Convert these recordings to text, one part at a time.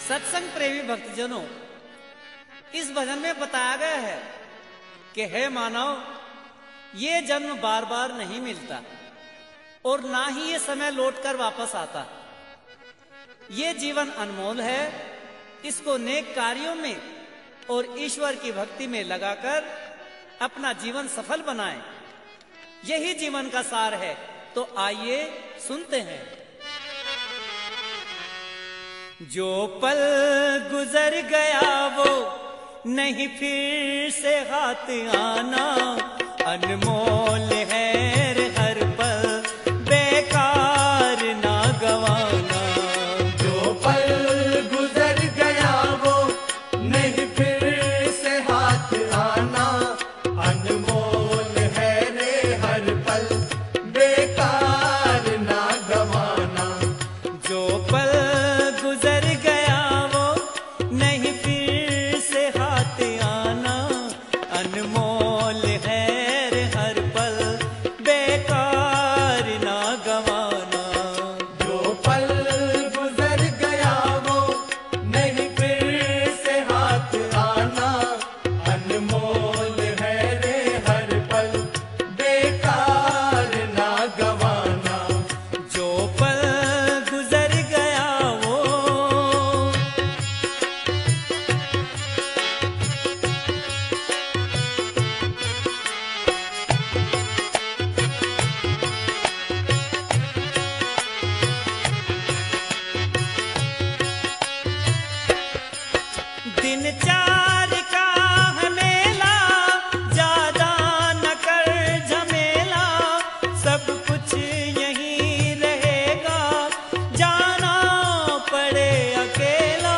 सत्संग प्रेमी भक्तजनों, इस भजन में बताया गया है कि हे मानव, ये जन्म बार बार नहीं मिलता और ना ही ये समय लौटकर वापस आता। ये जीवन अनमोल है, इसको नेक कार्यों में और ईश्वर की भक्ति में लगाकर अपना जीवन सफल बनाएं। यही जीवन का सार है। तो आइए सुनते हैं। जो पल गुजर गया वो नहीं फिर से हाथ आना, अनमोल है हर पल बेकार ना गवाना। जो पल गुजर गया वो नहीं फिर से हाथ आना, अनमोल है रे हर पल बेकार ना गवाना। जो पल गुजर गया वो नहीं फिर से हाथ आना, अनमोल है रे हर पल बेकार ना गवाना। जो पल गुजर गया वो नहीं फिर से हाथ आना, अनमोल है रे हर पल बेकार ना गवाना। जो पल गुजर गया वो दिन चार का है मेला, ज्यादा न कर झमेला, सब कुछ यहीं रहेगा, जाना पड़े अकेला।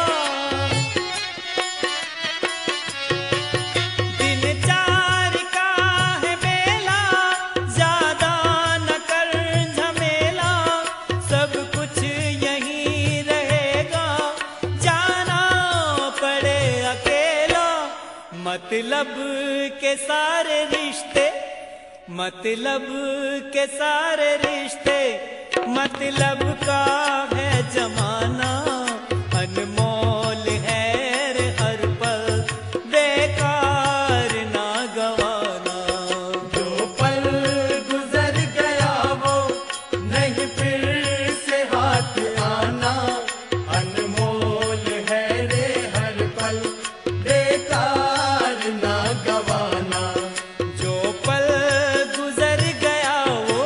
दिन चार का है मेला, ज्यादा न कर झमेला, सब कुछ यहीं रहेगा, जाना पड़े अकेला। मतलब के सारे रिश्ते, मतलब के सारे रिश्ते, मतलब का है जमाना, अनमोल है रे हर पल बेकार ना गवाना। जो पल गुजर गया वो नहीं फिर से हाथ आना, अनमोल है रे हर पल बेकार ना गवाना। जो पल गुजर गया वो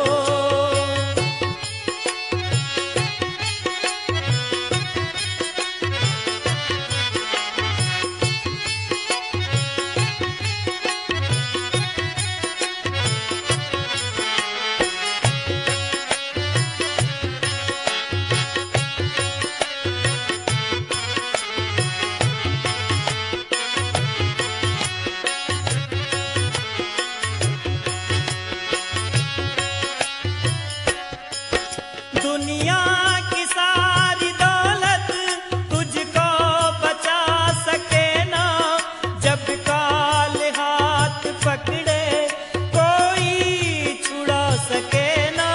दुनिया की सारी दौलत तुझको बचा सके ना, जब काल हाथ पकड़े कोई छुड़ा सके ना।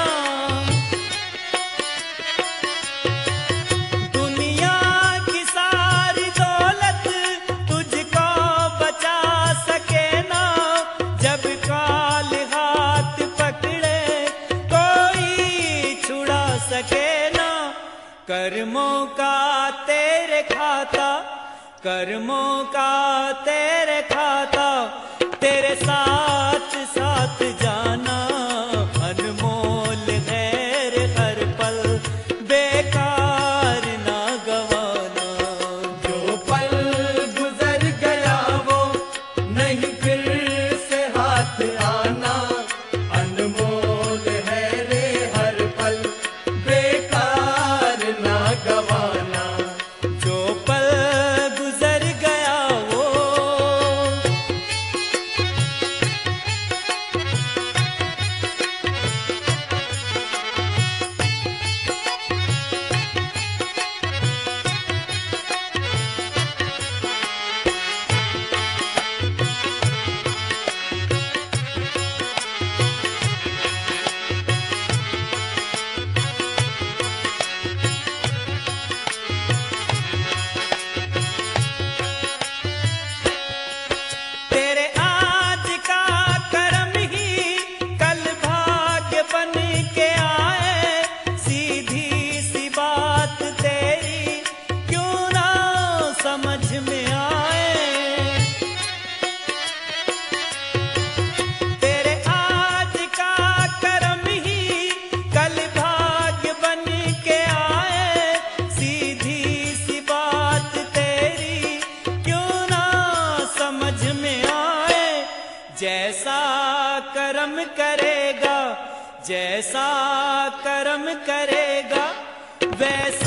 दुनिया की सारी दौलत तुझको बचा सके ना, जब काल हाथ पकड़े कोई छुड़ा सके ना। कर्मों का तेरे खाता, कर्मों का तेरे खाता, तेरे साथ साथ जाना, अनमोल है रे हर पल बेकार ना गवाना। जो पल गुजर गया वो नहीं फिर से हाथ आना, अनमोल है रे हर पल बेकार ना गवाना। जो पल गुजर गया वो करेगा, जैसा कर्म करेगा वैसा